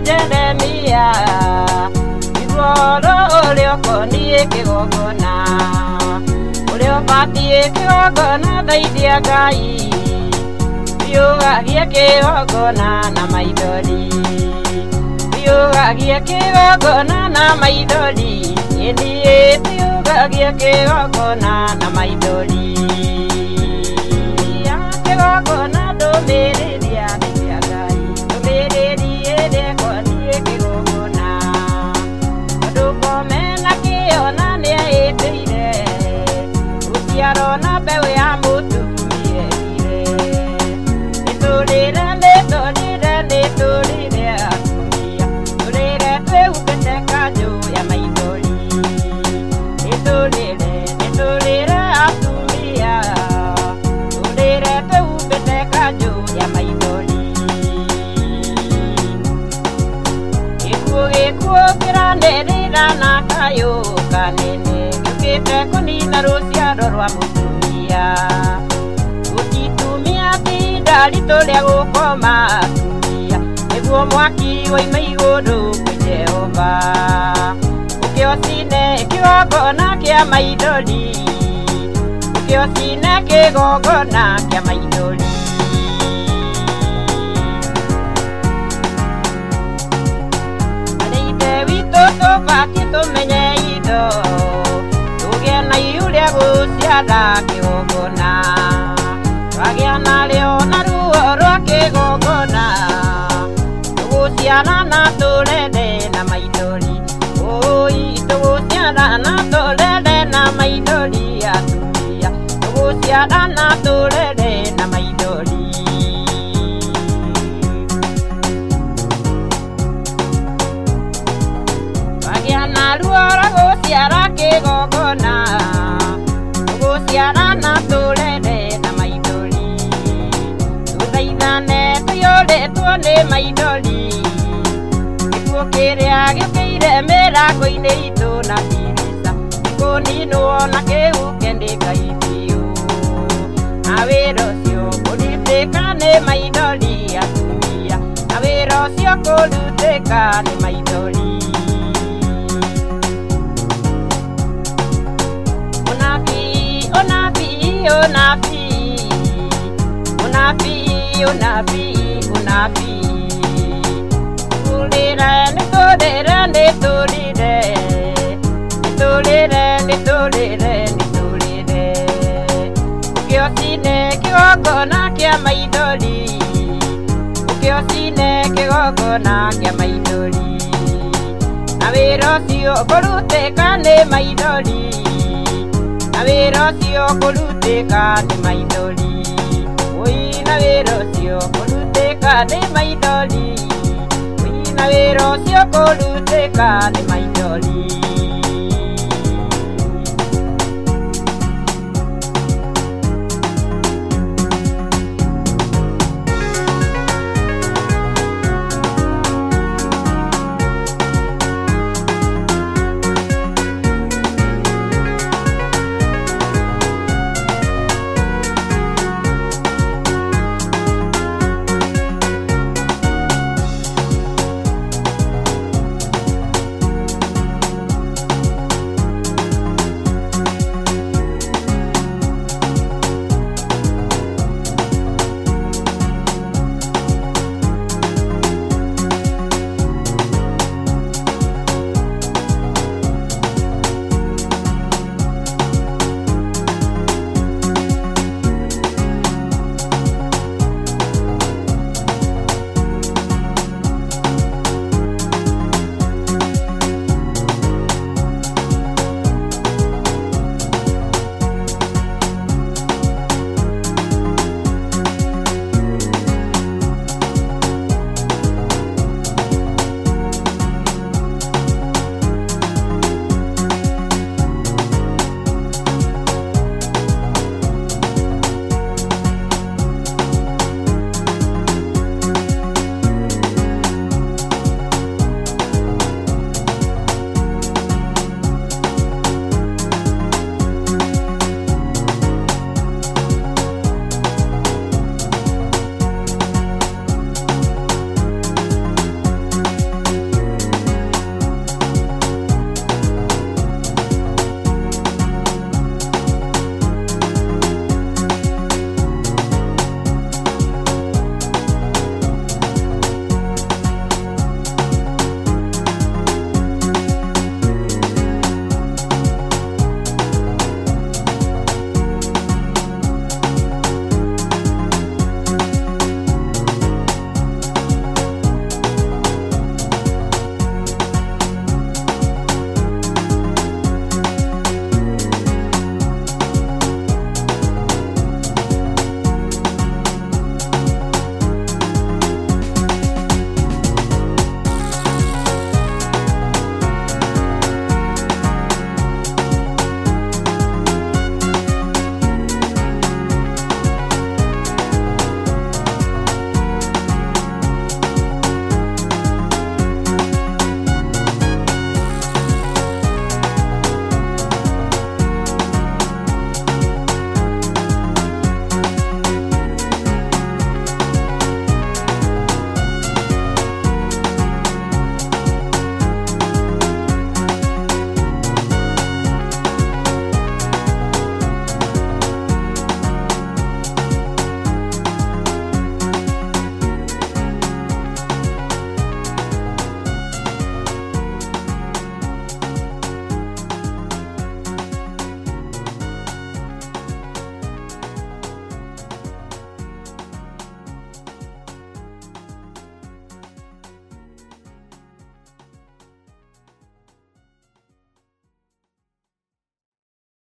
Jeremia igoro ulio konie kigogona ulio patie kigogona thaidia Ngai biugagie kigogona na maithori biugagie kigogona na maithori indie biugagie kigogona na maithori kigogona ndũmĩrĩria thaidia Ngai ndũmĩrĩrie konie kigogona ndũkomena kĩona nĩaĩtĩire gũciarwo na mbeũ ya mũtumia nĩtũrĩre atumia tũrĩre twĩhumbĩte kanjũ ya maithori nĩtũrĩre atumia tũrĩre twĩhumbĩte kanjũ ya maithori gĩkuũ kĩranĩrĩra na kayũ kanene gĩũkĩte kũnina rũciaro rwa mũtumia gũtitumia tinda ritũ rĩa gũkoma atumia nĩguo mwaki woime igũrũ kwĩ Jehova ũkĩocine kĩgongona kĩa maithori ũkĩocine kĩgongona kĩa maithori tũbatiĩ tũmenye indo tũgĩe na ihu rĩa gũciara kĩgongona twagĩa narĩo na ruo rwa kĩgongona tũgũciara na tũrere na maithori tũgũciara na tũrere na maithori atumia tũgũciara na tũrere na maithori ruo rwa gũciara kĩgongona tũgũciara na tũrere na maithori tũthaithane tũiyũrĩtwo nĩ maithori gĩkuũ kĩrĩa gĩũkĩire mĩrango-inĩ itũ na ndirica nĩkũninwo na kĩhuke nĩ Ngai biũ na wĩra ũcio kũrutĩka nĩ maithori atumia na wĩra ũcio kũrutĩka nĩ maithori nĩtũrĩre ũkĩocine kĩgongona kĩa maithori ũkĩocine kĩgongona kĩa maithori na wĩra ũcio kũrutĩka nĩ maithori na wĩra ũcio kũrutĩka nĩ maithori na wĩra ũcio kũrutĩka nĩ maithori na wĩra ũcio kũrutĩka nĩ maithori